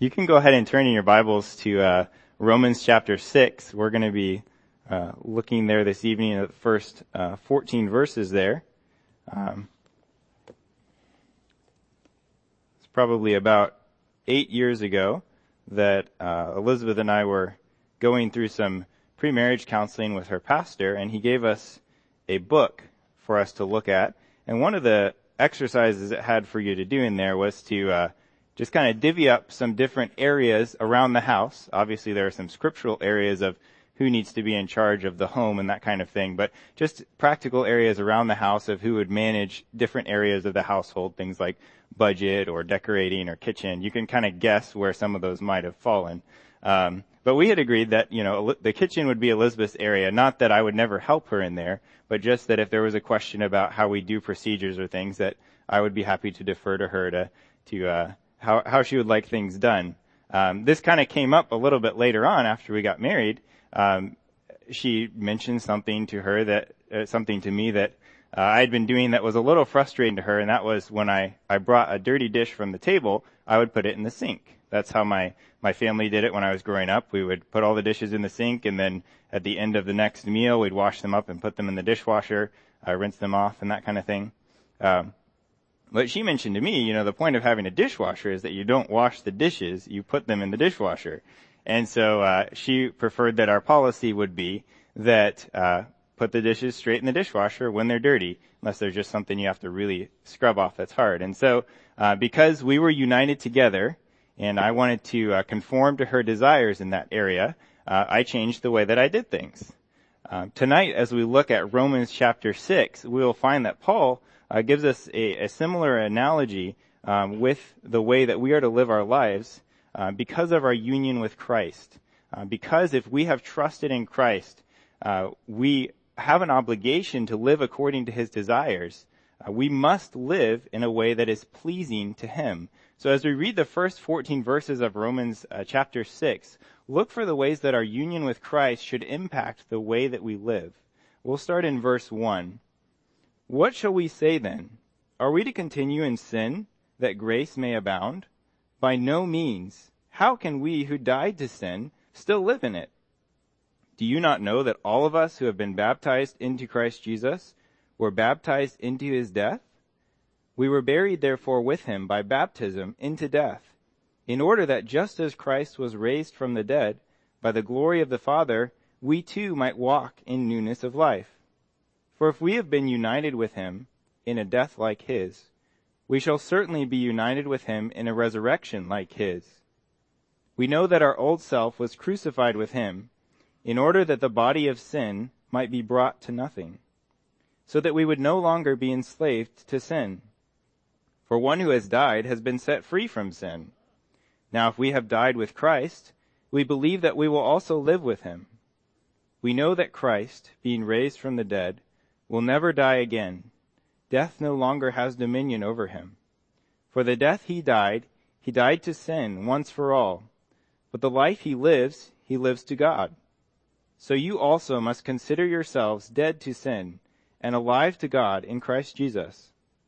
You can go ahead and turn in your Bibles to Romans chapter 6. We're going to be looking there this evening at the first 14 verses there. It's probably about 8 years ago that Elizabeth and I were going through some pre-marriage counseling with her pastor, and he gave us a book for us to look at. And one of the exercises it had for you to do in there was to just kind of divvy up some different areas around the house. Obviously, there are some scriptural areas of who needs to be in charge of the home and that kind of thing, but just practical areas around the house of who would manage different areas of the household, things like budget or decorating or kitchen. You can kind of guess where some of those might have fallen. But we had agreed that, the kitchen would be Elizabeth's area. Not that I would never help her in there, but just that if there was a question about how we do procedures or things, that I would be happy to defer to her to how she would like things done. This kind of came up a little bit later on after we got married. She mentioned something to me that I had been doing that was a little frustrating to her, and that was when I brought a dirty dish from the table, I would put it in the sink. That's how my family did it when I was growing up. We would put all the dishes in the sink, and then at the end of the next meal, we'd wash them up and put them in the dishwasher, rinse them off and that kind of thing. But she mentioned to me, the point of having a dishwasher is that you don't wash the dishes, you put them in the dishwasher. And so she preferred that our policy would be that put the dishes straight in the dishwasher when they're dirty, unless there's just something you have to really scrub off that's hard. And so because we were united together, and I wanted to conform to her desires in that area, I changed the way that I did things. Tonight, as we look at Romans chapter 6, we will find that Paul gives us a similar analogy with the way that we are to live our lives because of our union with Christ. Because if we have trusted in Christ, we have an obligation to live according to his desires. We must live in a way that is pleasing to him. So as we read the first 14 verses of Romans chapter 6, look for the ways that our union with Christ should impact the way that we live. We'll start in verse 1. What shall we say then? Are we to continue in sin that grace may abound? By no means. How can we who died to sin still live in it? Do you not know that all of us who have been baptized into Christ Jesus were baptized into his death? We were buried therefore with him by baptism into death, in order that just as Christ was raised from the dead by the glory of the Father, we too might walk in newness of life. For if we have been united with him in a death like his, we shall certainly be united with him in a resurrection like his. We know that our old self was crucified with him, in order that the body of sin might be brought to nothing, so that we would no longer be enslaved to sin. For one who has died has been set free from sin. Now if we have died with Christ, we believe that we will also live with him. We know that Christ, being raised from the dead, will never die again. Death no longer has dominion over him. For the death he died to sin once for all. But the life he lives to God. So you also must consider yourselves dead to sin and alive to God in Christ Jesus.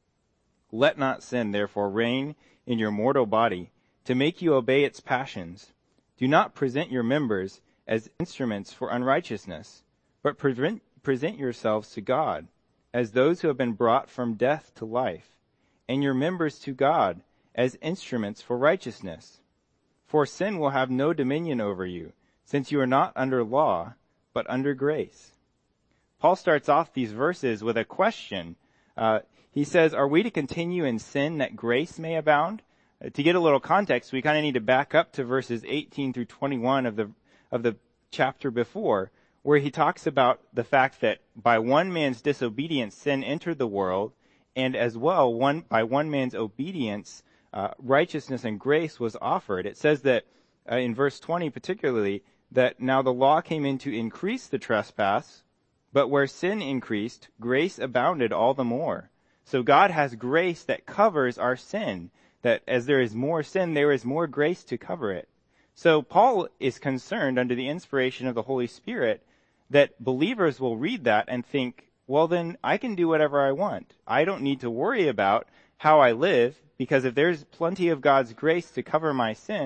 Let not sin therefore reign in your mortal body to make you obey its passions. Do not present your members as instruments for unrighteousness, but present yourselves to God as those who have been brought from death to life, and your members to God as instruments for righteousness. For sin will have no dominion over you, since you are not under law, but under grace. Paul starts off these verses with a question. He says, are we to continue in sin that grace may abound? To get a little context, we kind of need to back up to verses 18 through 21 of the chapter before, where he talks about the fact that by one man's disobedience, sin entered the world, and as well, by one man's obedience, righteousness and grace was offered. It says that in verse 20 particularly, that now the law came in to increase the trespass, but where sin increased, grace abounded all the more. So God has grace that covers our sin, that as there is more sin, there is more grace to cover it. So Paul is concerned under the inspiration of the Holy Spirit that believers will read that and think, well then I can do whatever I want. I don't need to worry about how I live, because if there's plenty of God's grace to cover my sin,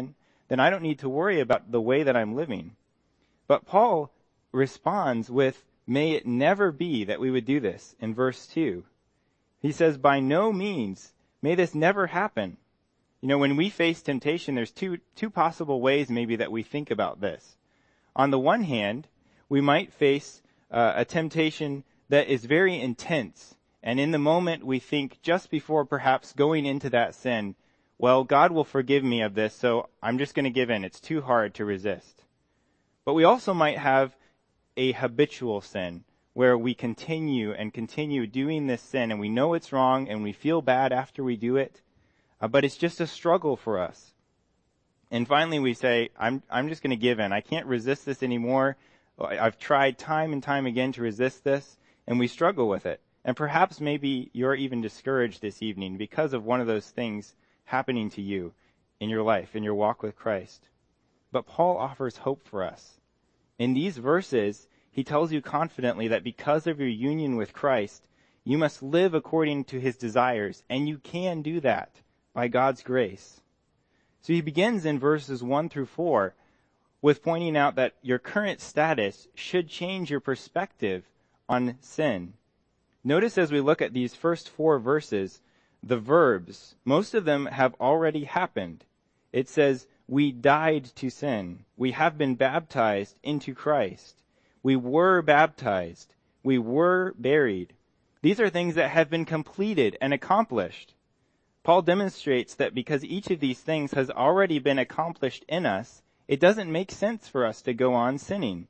then I don't need to worry about the way that I'm living. But Paul responds with, may it never be that we would do this in verse 2. He says, by no means, may this never happen. You know, when we face temptation, there's two possible ways maybe that we think about this. On the one hand, we might face a temptation that is very intense. And in the moment, we think just before perhaps going into that sin, well, God will forgive me of this, so I'm just going to give in. It's too hard to resist. But we also might have a habitual sin where we continue doing this sin, and we know it's wrong, and we feel bad after we do it. But it's just a struggle for us. And finally we say, I'm just going to give in. I can't resist this anymore. I've tried time and time again to resist this, and we struggle with it. And perhaps maybe you're even discouraged this evening because of one of those things happening to you in your life, in your walk with Christ. But Paul offers hope for us. In these verses, he tells you confidently that because of your union with Christ, you must live according to his desires, and you can do that by God's grace. So he begins in verses 1 through 4 with pointing out that your current status should change your perspective on sin. Notice as we look at these first 4 verses, the verbs, most of them have already happened. It says, we died to sin. We have been baptized into Christ. We were baptized. We were buried. These are things that have been completed and accomplished. Paul demonstrates that because each of these things has already been accomplished in us, it doesn't make sense for us to go on sinning.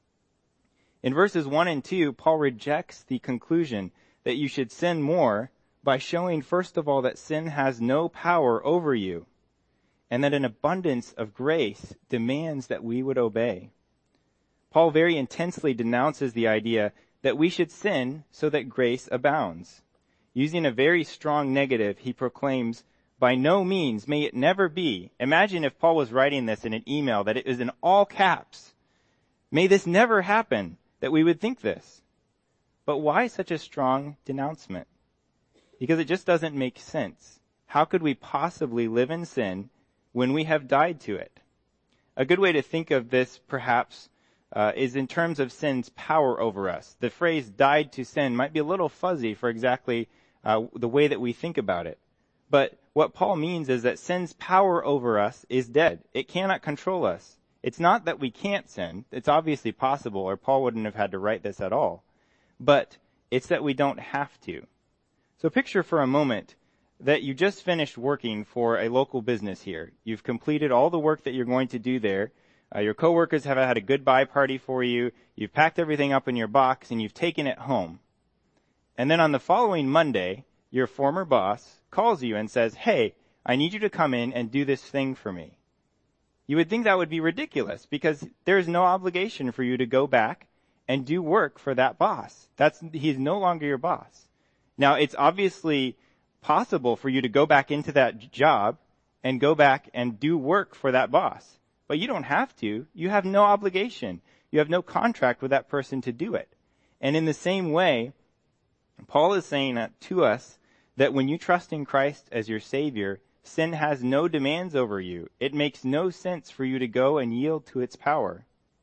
In verses 1 and 2, Paul rejects the conclusion that you should sin more by showing, first of all, that sin has no power over you, and that an abundance of grace demands that we would obey. Paul very intensely denounces the idea that we should sin so that grace abounds. Using a very strong negative, he proclaims, by no means may it never be. Imagine if Paul was writing this in an email that it was in all caps. May this never happen, that we would think this. But why such a strong denouncement? Because it just doesn't make sense. How could we possibly live in sin when we have died to it? A good way to think of this, perhaps, is in terms of sin's power over us. The phrase died to sin might be a little fuzzy for exactly the way that we think about it. But what Paul means is that sin's power over us is dead. It cannot control us. It's not that we can't sin. It's obviously possible, or Paul wouldn't have had to write this at all. But it's that we don't have to. So picture for a moment that you just finished working for a local business here. You've completed all the work that you're going to do there. Your coworkers have had a goodbye party for you. You've packed everything up in your box, and you've taken it home. And then on the following Monday, your former boss calls you and says, hey, I need you to come in and do this thing for me. You would think that would be ridiculous because there is no obligation for you to go back and do work for that boss. He's no longer your boss. Now, it's obviously possible for you to go back into that job and go back and do work for that boss. But you don't have to. You have no obligation. You have no contract with that person to do it. And in the same way, Paul is saying to us that when you trust in Christ as your Savior, sin has no demands over you. It makes no sense for you to go and yield to its power.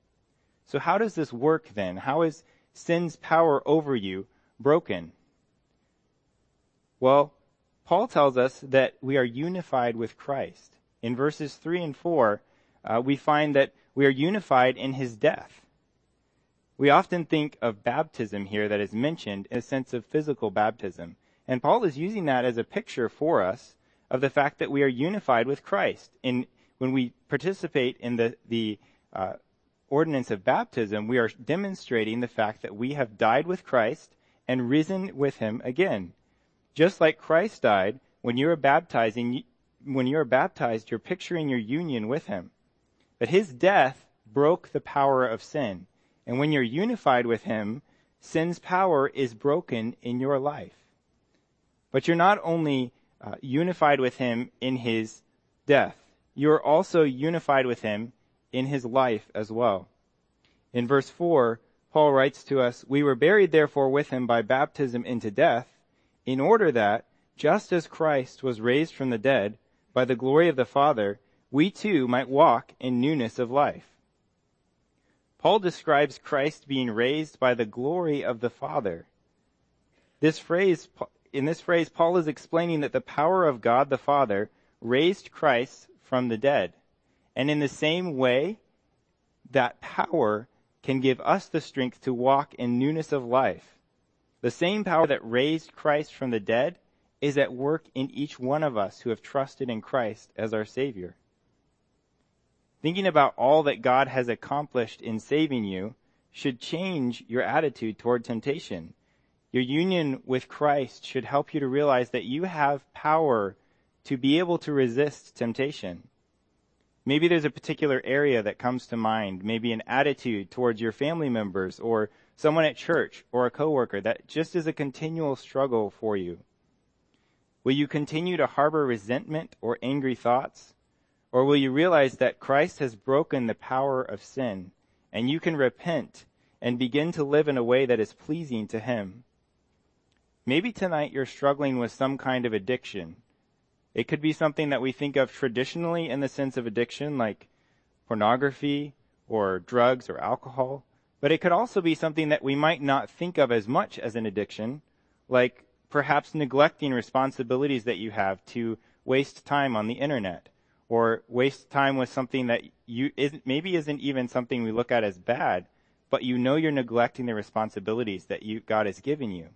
So how does this work then? How is sin's power over you broken? Well, Paul tells us that we are unified with Christ. In verses 3 and 4, we find that we are unified in his death. We often think of baptism here that is mentioned in a sense of physical baptism. And Paul is using that as a picture for us of the fact that we are unified with Christ. When we participate in the ordinance of baptism, we are demonstrating the fact that we have died with Christ and risen with him again. Just like Christ died, when you are baptized, you're picturing your union with him. But his death broke the power of sin. And when you're unified with him, sin's power is broken in your life. But you're not only unified with him in his death, you're also unified with him in his life as well. In verse 4, Paul writes to us, we were buried therefore with him by baptism into death, in order that, just as Christ was raised from the dead by the glory of the Father, we too might walk in newness of life. Paul describes Christ being raised by the glory of the Father. In this phrase, Paul is explaining that the power of God the Father raised Christ from the dead. And in the same way, that power can give us the strength to walk in newness of life. The same power that raised Christ from the dead is at work in each one of us who have trusted in Christ as our Savior. Thinking about all that God has accomplished in saving you should change your attitude toward temptation. Your union with Christ should help you to realize that you have power to be able to resist temptation. Maybe there's a particular area that comes to mind, maybe an attitude towards your family members or someone at church or a coworker that just is a continual struggle for you. Will you continue to harbor resentment or angry thoughts? Or will you realize that Christ has broken the power of sin and you can repent and begin to live in a way that is pleasing to Him? Maybe tonight you're struggling with some kind of addiction. It could be something that we think of traditionally in the sense of addiction, like pornography or drugs or alcohol. But it could also be something that we might not think of as much as an addiction, like perhaps neglecting responsibilities that you have to waste time on the internet, or waste time with something that maybe isn't even something we look at as bad, but you know you're neglecting the responsibilities that God has given you.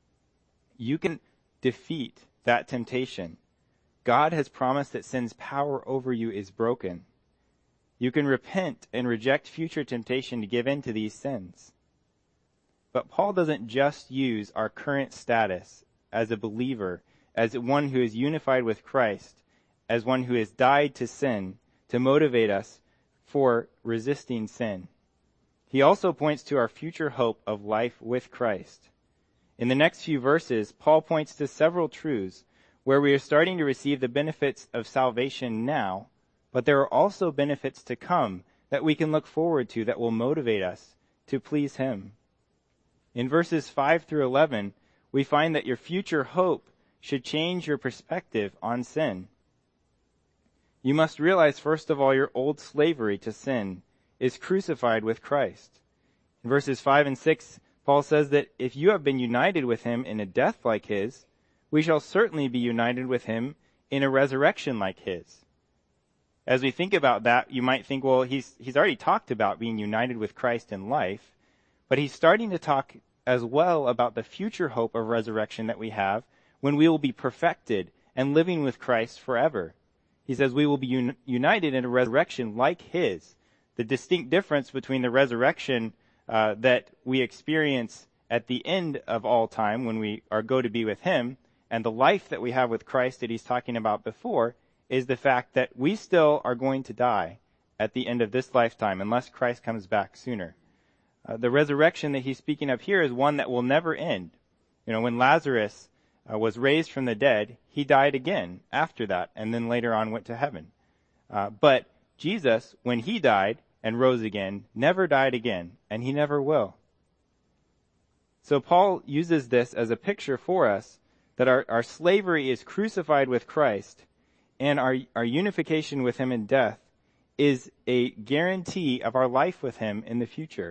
You can defeat that temptation. God has promised that sin's power over you is broken. You can repent and reject future temptation to give in to these sins. But Paul doesn't just use our current status as a believer, as one who is unified with Christ, as one who has died to sin, to motivate us for resisting sin. He also points to our future hope of life with Christ. In the next few verses, Paul points to several truths where we are starting to receive the benefits of salvation now, but there are also benefits to come that we can look forward to that will motivate us to please Him. In verses 5 through 11, we find that your future hope should change your perspective on sin. You must realize, first of all, your old slavery to sin is crucified with Christ. In verses 5 and 6, Paul says that if you have been united with Him in a death like His, we shall certainly be united with Him in a resurrection like His. As we think about that, you might think, well, he's already talked about being united with Christ in life, but he's starting to talk as well about the future hope of resurrection that we have when we will be perfected and living with Christ forever. He says we will be united in a resurrection like His. The distinct difference between the resurrection that we experience at the end of all time when we go to be with Him and the life that we have with Christ that He's talking about before is the fact that we still are going to die at the end of this lifetime unless Christ comes back sooner. The resurrection that he's speaking of here is one that will never end. You know, when Lazarus was raised from the dead, he died again after that, and then later on went to heaven. But Jesus, when He died and rose again, never died again, and He never will. So Paul uses this as a picture for us that our slavery is crucified with Christ, and our unification with Him in death is a guarantee of our life with Him in the future.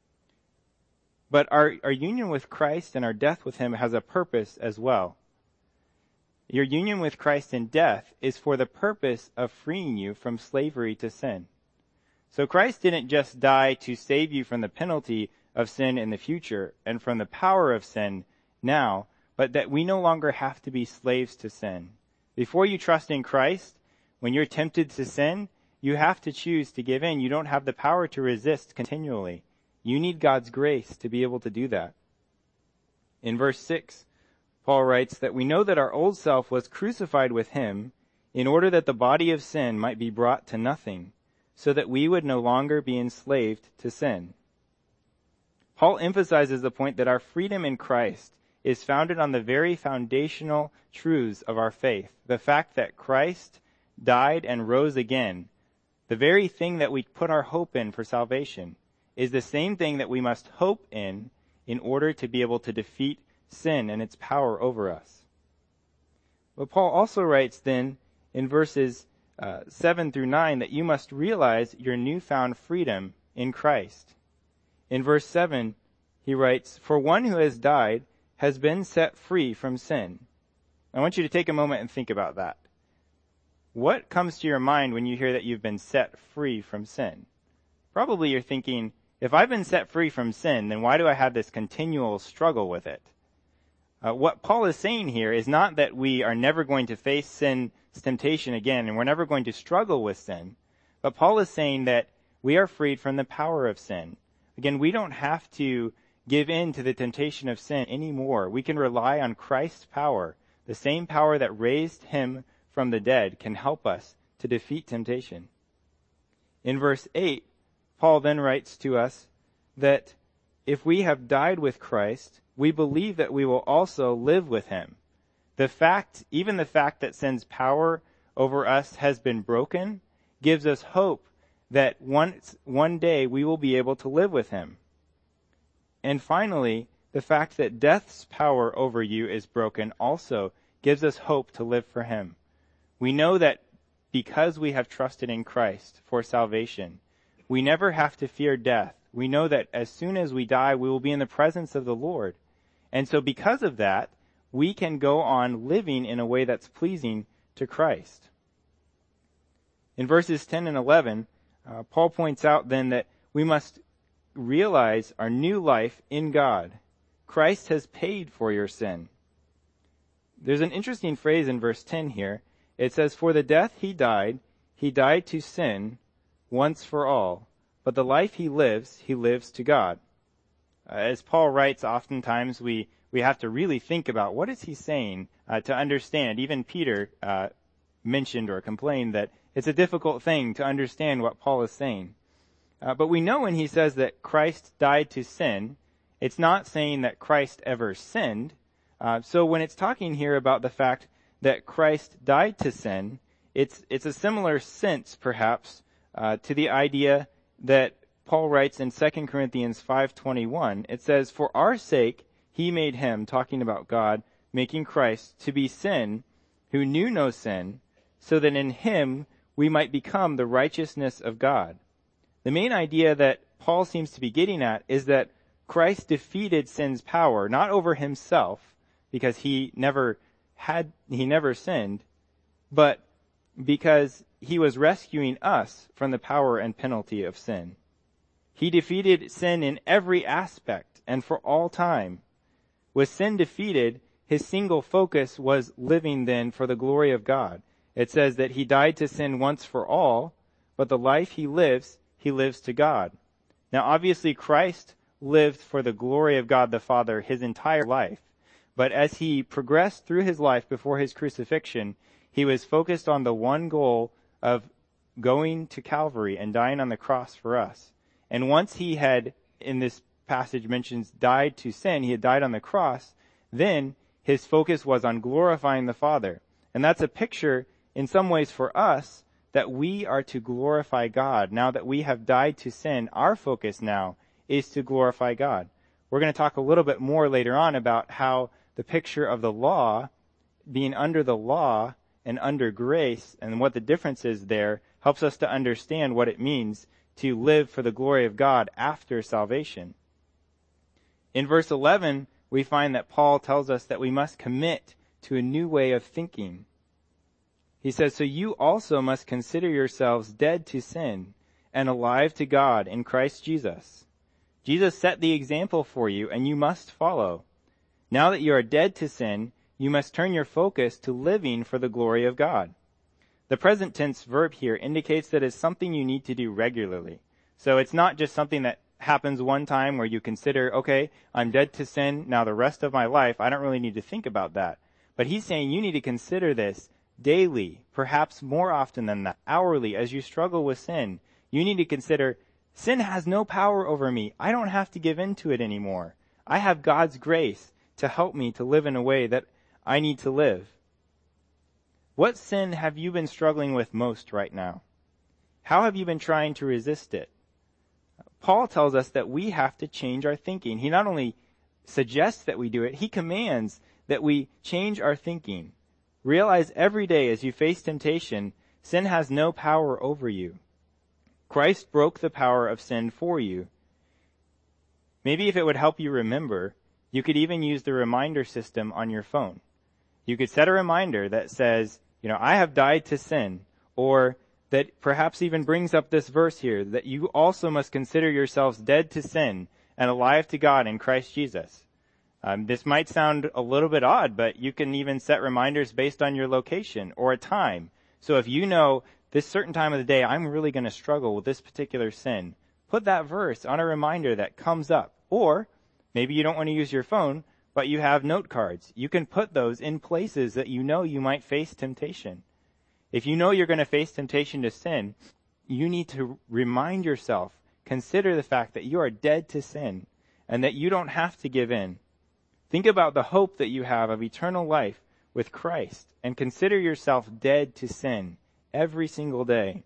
But our union with Christ and our death with Him has a purpose as well. Your union with Christ in death is for the purpose of freeing you from slavery to sin. So Christ didn't just die to save you from the penalty of sin in the future and from the power of sin now, but that we no longer have to be slaves to sin. Before you trust in Christ, when you're tempted to sin, you have to choose to give in. You don't have the power to resist continually. You need God's grace to be able to do that. In verse 6, Paul writes that we know that our old self was crucified with Him in order that the body of sin might be brought to nothing, so that we would no longer be enslaved to sin. Paul emphasizes the point that our freedom in Christ is founded on the very foundational truths of our faith. The fact that Christ died and rose again, the very thing that we put our hope in for salvation, is the same thing that we must hope in order to be able to defeat sin and its power over us. But Paul also writes then in verses 7 through 9 that you must realize your newfound freedom in Christ. In verse 7, he writes, "For one who has died has been set free from sin." I want you to take a moment and think about that. What comes to your mind when you hear that you've been set free from sin? Probably you're thinking, if I've been set free from sin, then why do I have this continual struggle with it? What Paul is saying here is not that we are never going to face sin's temptation again and we're never going to struggle with sin, but Paul is saying that we are freed from the power of sin. Again, we don't have to give in to the temptation of sin anymore. We can rely on Christ's power. The same power that raised him from the dead can help us to defeat temptation. In verse 8, Paul then writes to us that if we have died with Christ, we believe that we will also live with him. Even the fact that sin's power over us has been broken gives us hope that one day we will be able to live with him. And finally, the fact that death's power over you is broken also gives us hope to live for him. We know that because we have trusted in Christ for salvation, we never have to fear death. We know that as soon as we die, we will be in the presence of the Lord. And so because of that, we can go on living in a way that's pleasing to Christ. In verses 10 and 11, Paul points out then that we must realize our new life in God. Christ has paid for your sin. There's an interesting phrase in verse 10 here. It says, "For the death he died to sin once for all. But the life he lives to God." As Paul writes, oftentimes we have to really think about what is he saying to understand. Even Peter mentioned or complained that it's a difficult thing to understand what Paul is saying. But we know when he says that Christ died to sin, it's not saying that Christ ever sinned. So when it's talking here about the fact that Christ died to sin, it's a similar sense, perhaps, to the idea that Paul writes in 2 Corinthians 5:21. It says, "For our sake he made him," talking about God, making Christ, "to be sin, who knew no sin, so that in him we might become the righteousness of God." The main idea that Paul seems to be getting at is that Christ defeated sin's power, not over himself, because he never sinned, but because he was rescuing us from the power and penalty of sin. He defeated sin in every aspect and for all time. With sin defeated, his single focus was living then for the glory of God. It says that he died to sin once for all, but the life he lives to God. Now obviously Christ lived for the glory of God the Father his entire life. But as he progressed through his life before his crucifixion, he was focused on the one goal of going to Calvary and dying on the cross for us. And once he had, in this passage mentions, died to sin, he had died on the cross, then his focus was on glorifying the Father. And that's a picture, in some ways for us, that we are to glorify God. Now that we have died to sin, our focus now is to glorify God. We're going to talk a little bit more later on about how the picture of the law, being under the law and under grace, and what the difference is there, helps us to understand what it means to live for the glory of God after salvation. In verse 11, we find that Paul tells us that we must commit to a new way of thinking. He says, "So you also must consider yourselves dead to sin and alive to God in Christ Jesus. Jesus set the example for you, and you must follow. Now that you are dead to sin, you must turn your focus to living for the glory of God." The present tense verb here indicates that it's something you need to do regularly. So it's not just something that happens one time where you consider, okay, I'm dead to sin, now the rest of my life, I don't really need to think about that. But he's saying you need to consider this daily, perhaps more often than that, hourly, as you struggle with sin. You need to consider, sin has no power over me. I don't have to give in to it anymore. I have God's grace to help me to live in a way that I need to live. What sin have you been struggling with most right now? How have you been trying to resist it? Paul tells us that we have to change our thinking. He not only suggests that we do it, he commands that we change our thinking. Realize every day as you face temptation, Sin has no power over you. Christ broke the power of sin for you. Maybe if it would help you remember, you could even use the reminder system on your phone. You could set a reminder that says, I have died to sin, or that perhaps even brings up this verse here, that you also must consider yourselves dead to sin and alive to God in Christ Jesus. This might sound a little bit odd, but you can even set reminders based on your location or a time. So if you know this certain time of the day, I'm really going to struggle with this particular sin, put that verse on a reminder that comes up. Or maybe you don't want to use your phone, but you have note cards. You can put those in places that you know you might face temptation. If you know you're going to face temptation to sin, you need to remind yourself, consider the fact that you are dead to sin and that you don't have to give in. Think about the hope that you have of eternal life with Christ and consider yourself dead to sin every single day.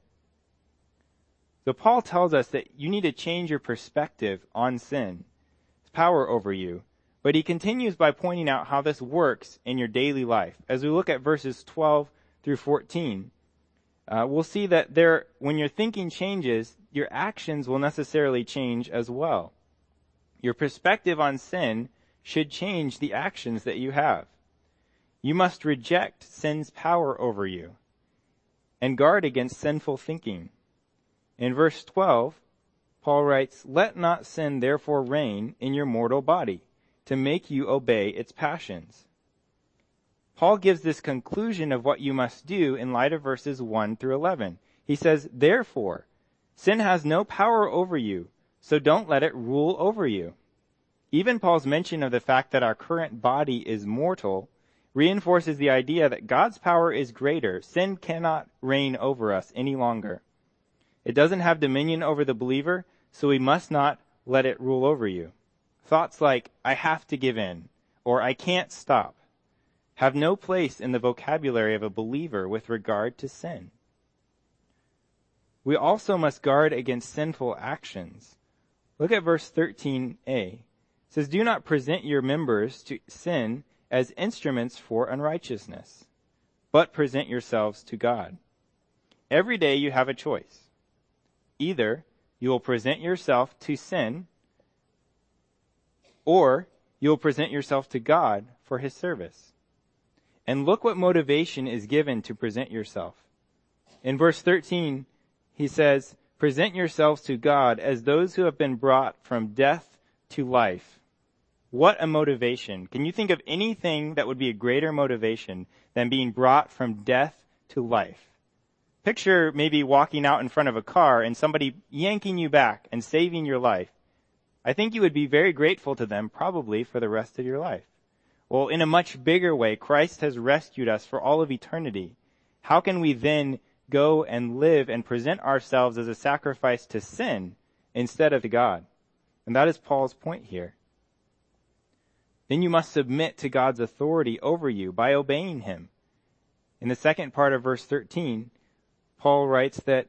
So Paul tells us that you need to change your perspective on sin, its power over you. But he continues by pointing out how this works in your daily life. As we look at verses 12 through 14, we'll see that when your thinking changes, your actions will necessarily change as well. Your perspective on sin should change the actions that you have. You must reject sin's power over you and guard against sinful thinking. In verse 12, Paul writes, "Let not sin therefore reign in your mortal body, to make you obey its passions." Paul gives this conclusion of what you must do in light of verses 1 through 11. He says, "Therefore, sin has no power over you, so don't let it rule over you." Even Paul's mention of the fact that our current body is mortal reinforces the idea that God's power is greater. Sin cannot reign over us any longer. It doesn't have dominion over the believer, so we must not let it rule over you. Thoughts like, "I have to give in," or "I can't stop," have no place in the vocabulary of a believer with regard to sin. We also must guard against sinful actions. Look at verse 13a. It says, "Do not present your members to sin as instruments for unrighteousness, but present yourselves to God." Every day you have a choice. Either you will present yourself to sin, or you will present yourself to God for his service. And look what motivation is given to present yourself. In verse 13, he says, "Present yourselves to God as those who have been brought from death to life." What a motivation. Can you think of anything that would be a greater motivation than being brought from death to life? Picture maybe walking out in front of a car and somebody yanking you back and saving your life. I think you would be very grateful to them probably for the rest of your life. Well, in a much bigger way, Christ has rescued us for all of eternity. How can we then go and live and present ourselves as a sacrifice to sin instead of to God? And that is Paul's point here. Then you must submit to God's authority over you by obeying him. In the second part of verse 13, Paul writes that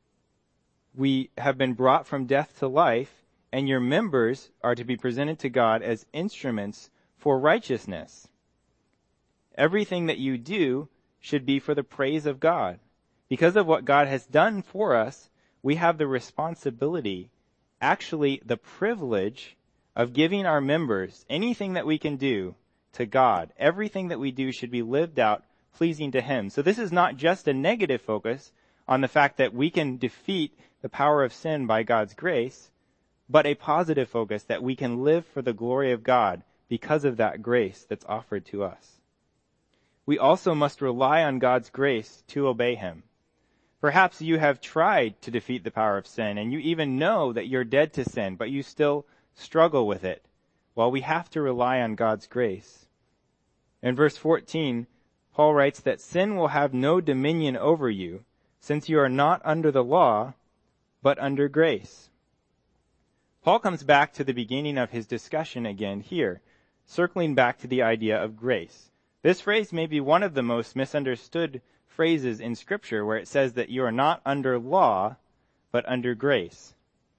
we have been brought from death to life, and your members are to be presented to God as instruments for righteousness. Everything that you do should be for the praise of God. Because of what God has done for us, we have the responsibility, actually the privilege, of giving our members anything that we can do to God. Everything that we do should be lived out pleasing to him. So this is not just a negative focus on the fact that we can defeat the power of sin by God's grace, but a positive focus that we can live for the glory of God because of that grace that's offered to us. We also must rely on God's grace to obey him. Perhaps you have tried to defeat the power of sin, and you even know that you're dead to sin, but you still struggle with it. Well, we have to rely on God's grace. In verse 14, Paul writes that sin will have no dominion over you, since you are not under the law, but under grace. Paul comes back to the beginning of his discussion again here, circling back to the idea of grace. This phrase may be one of the most misunderstood phrases in Scripture, where it says that you are not under law, but under grace.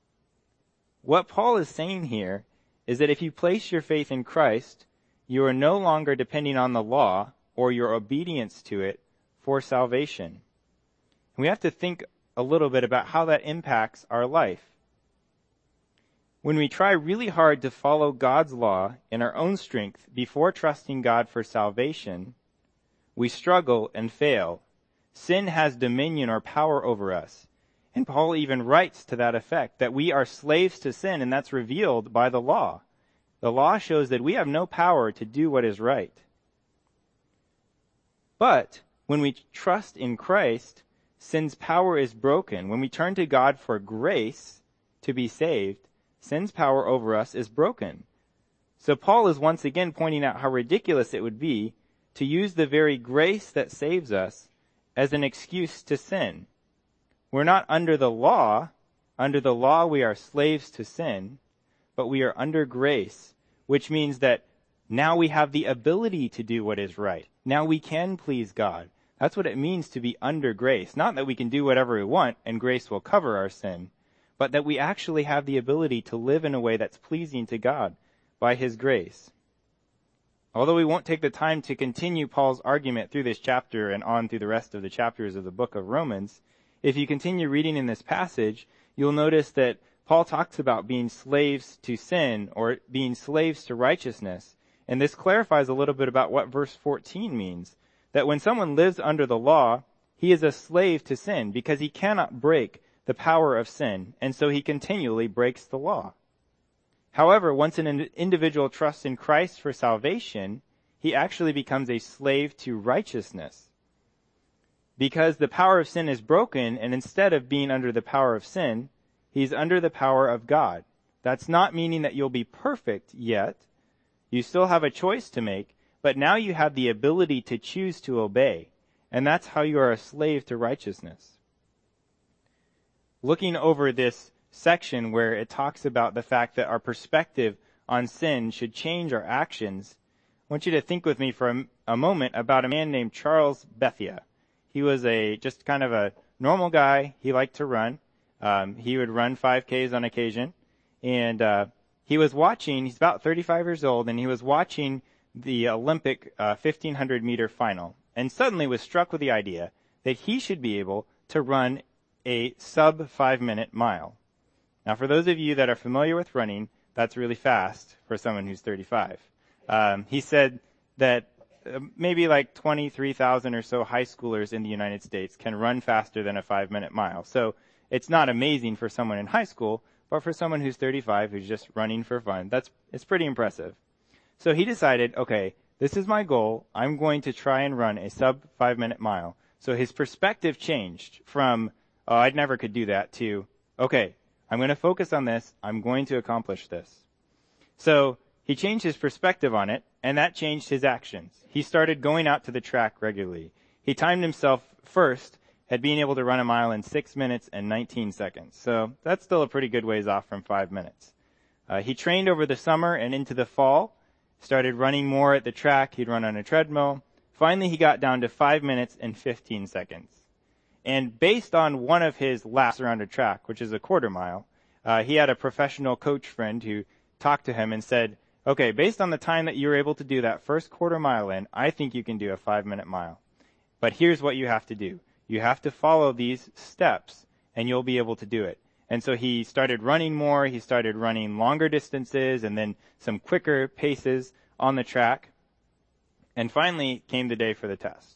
What Paul is saying here is that if you place your faith in Christ, you are no longer depending on the law or your obedience to it for salvation. We have to think a little bit about how that impacts our life. When we try really hard to follow God's law in our own strength before trusting God for salvation, we struggle and fail. Sin has dominion or power over us. And Paul even writes to that effect, that we are slaves to sin, and that's revealed by the law. The law shows that we have no power to do what is right. But when we trust in Christ, sin's power is broken. When we turn to God for grace to be saved, sin's power over us is broken. So Paul is once again pointing out how ridiculous it would be to use the very grace that saves us as an excuse to sin. We're not under the law. Under the law, we are slaves to sin, but we are under grace, which means that now we have the ability to do what is right. Now we can please God. That's what it means to be under grace. Not that we can do whatever we want and grace will cover our sin, but that we actually have the ability to live in a way that's pleasing to God by His grace. Although we won't take the time to continue Paul's argument through this chapter and on through the rest of the chapters of the book of Romans, if you continue reading in this passage, you'll notice that Paul talks about being slaves to sin or being slaves to righteousness. And this clarifies a little bit about what verse 14 means. That when someone lives under the law, he is a slave to sin because he cannot break the power of sin. And so he continually breaks the law. However, once an individual trusts in Christ for salvation, he actually becomes a slave to righteousness. Because the power of sin is broken, and instead of being under the power of sin, he's under the power of God. That's not meaning that you'll be perfect yet. You still have a choice to make, but now you have the ability to choose to obey. And that's how you are a slave to righteousness. Looking over this section where it talks about the fact that our perspective on sin should change our actions, I want you to think with me for a moment about a man named Charles Bethia. He was just kind of a normal guy. He liked to run. He would run 5Ks on occasion. And he was watching, he's about 35 years old, and he was watching the Olympic 1,500 meter final. And suddenly was struck with the idea that he should be able to run a sub 5-minute mile. Now, for those of you that are familiar with running, that's really fast for someone who's 35. He said that maybe like 23,000 or so high schoolers in the United States can run faster than a 5-minute mile. So it's not amazing for someone in high school, but for someone who's 35 who's just running for fun, it's pretty impressive. So he decided, okay, this is my goal. I'm going to try and run a sub 5-minute mile. So his perspective changed from, oh, I never could do that, to, okay, I'm going to focus on this. I'm going to accomplish this. So he changed his perspective on it, and that changed his actions. He started going out to the track regularly. He timed himself first at being able to run a mile in 6 minutes and 19 seconds. So that's still a pretty good ways off from 5 minutes. He trained over the summer and into the fall, started running more at the track. He'd run on a treadmill. Finally, he got down to 5 minutes and 15 seconds. And based on one of his laps around a track, which is a quarter mile, he had a professional coach friend who talked to him and said, okay, based on the time that you were able to do that first quarter mile in, I think you can do a 5-minute mile. But here's what you have to do. You have to follow these steps, and you'll be able to do it. And so he started running more. He started running longer distances and then some quicker paces on the track. And finally came the day for the test.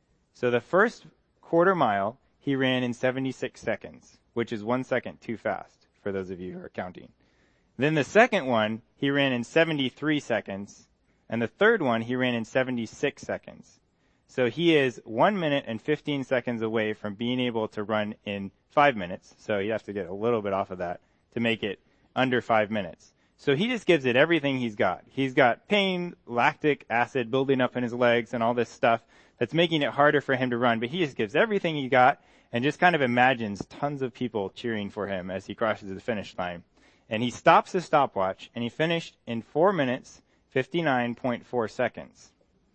So the first quarter mile, he ran in 76 seconds, which is 1 second too fast for those of you who are counting. Then the second one, he ran in 73 seconds. And the third one, he ran in 76 seconds. So he is 1 minute and 15 seconds away from being able to run in 5 minutes. So you have to get a little bit off of that to make it under 5 minutes. So he just gives it everything he's got. He's got pain, lactic acid building up in his legs and all this stuff that's making it harder for him to run. But he just gives everything he got and just kind of imagines tons of people cheering for him as he crosses the finish line. And he stops his stopwatch and he finished in 4 minutes, 59.4 seconds.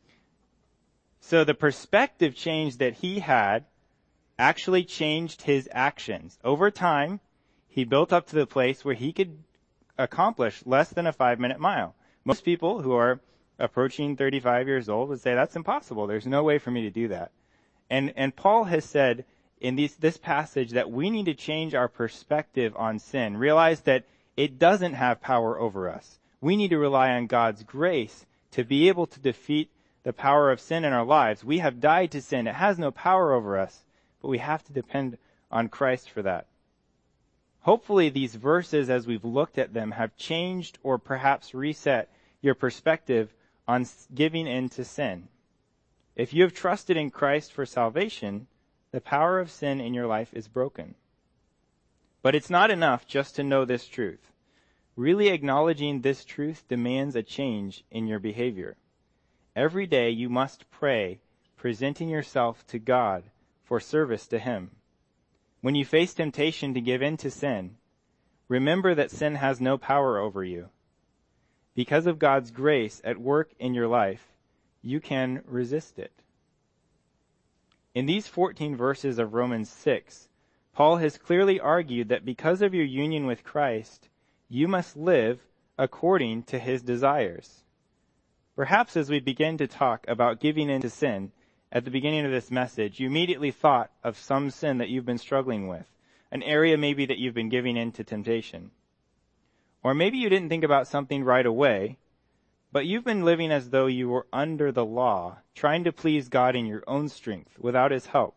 So the perspective change that he had actually changed his actions. Over time, he built up to the place where he could accomplish less than a 5-minute mile. Most people who are approaching 35 years old would say, that's impossible. There's no way for me to do that. And Paul has said, in this passage that we need to change our perspective on sin. Realize that it doesn't have power over us. We need to rely on God's grace to be able to defeat the power of sin in our lives. We have died to sin. It has no power over us, but we have to depend on Christ for that. Hopefully these verses, as we've looked at them, have changed or perhaps reset your perspective on giving in to sin. If you have trusted in Christ for salvation, the power of sin in your life is broken. But it's not enough just to know this truth. Really acknowledging this truth demands a change in your behavior. Every day you must pray, presenting yourself to God for service to Him. When you face temptation to give in to sin, remember that sin has no power over you. Because of God's grace at work in your life, you can resist it. In these 14 verses of Romans 6, Paul has clearly argued that because of your union with Christ, you must live according to His desires. Perhaps as we begin to talk about giving in to sin, at the beginning of this message, you immediately thought of some sin that you've been struggling with, an area maybe that you've been giving in to temptation. Or maybe you didn't think about something right away, but you've been living as though you were under the law, trying to please God in your own strength, without His help.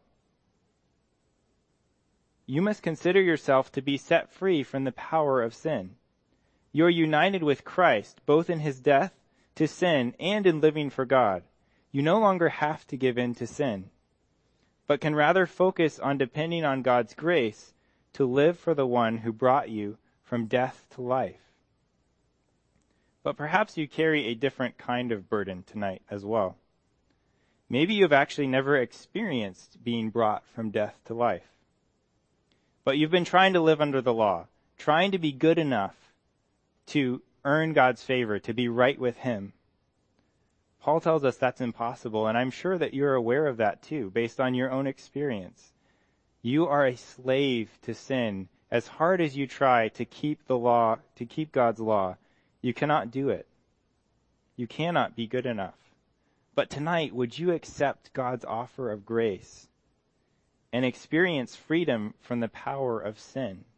You must consider yourself to be set free from the power of sin. You are united with Christ, both in His death to sin and in living for God. You no longer have to give in to sin, but can rather focus on depending on God's grace to live for the one who brought you from death to life. But perhaps you carry a different kind of burden tonight as well. Maybe you've actually never experienced being brought from death to life. But you've been trying to live under the law, trying to be good enough to earn God's favor, to be right with Him. Paul tells us that's impossible, and I'm sure that you're aware of that too, based on your own experience. You are a slave to sin. As hard as you try to keep the law, to keep God's law, you cannot do it. You cannot be good enough. But tonight, would you accept God's offer of grace and experience freedom from the power of sin?